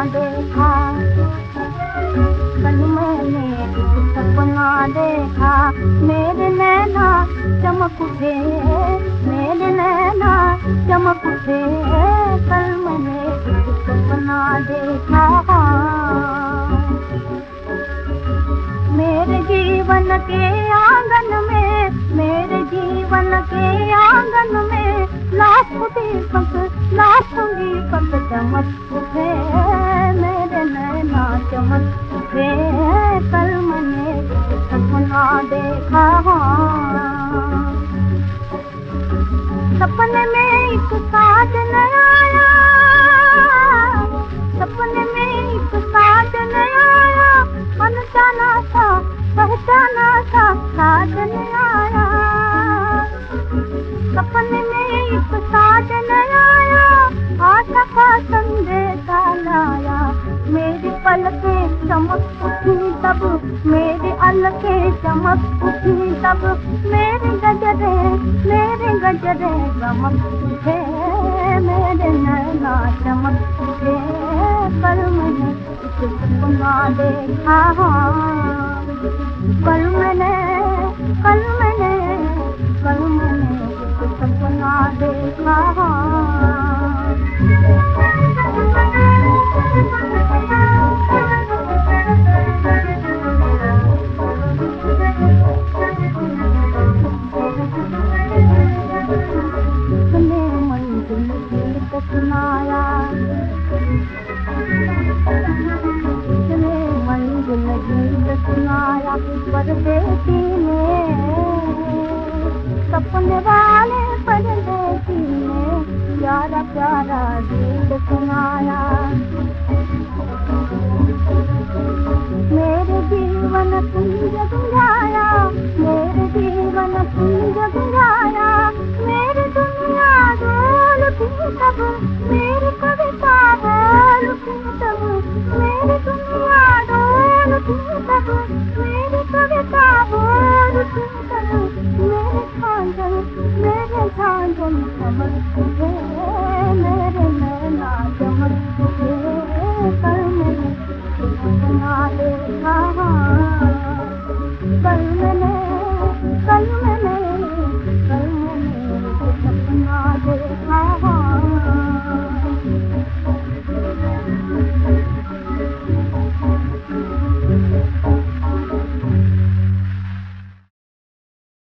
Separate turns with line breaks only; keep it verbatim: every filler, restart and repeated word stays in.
देखा, कल मैंने एक सपना देखा। मेरे नैना चमक उठे, मेरे नैना चमक उठे, कल मैंने एक सपना देखा। मेरे जीवन के आंगन में, मेरे जीवन के आंगन में लाखों दीपक, लाखों दीपक चमक उठे, मेरे नैना चमक उठे, कल मैंने एक सपना देखा। सपने में एक साजन आया, सपने में एक साजन आया, अनजाना था पहचाना था साजन आया। सपने में एक साजन आया, आशा का संदेशा लाया। मेरी पलकें चमक उठी तब, मेरी अलकें चमक उठी तब, मेरे गजरे मेरे गजरे चमक उठे, मेरे नैना चमक उठे, कल मैंने एक सपना देखा। कल मैंने कल मैंने कल मैंने एक सपना देखा। उसने मंजिल गीत सुनाया, उसने मंजिल गीत सुनाया, परदेसी ने सपने वाले परदेसी ने प्यारा प्यारा गीत सुनाया।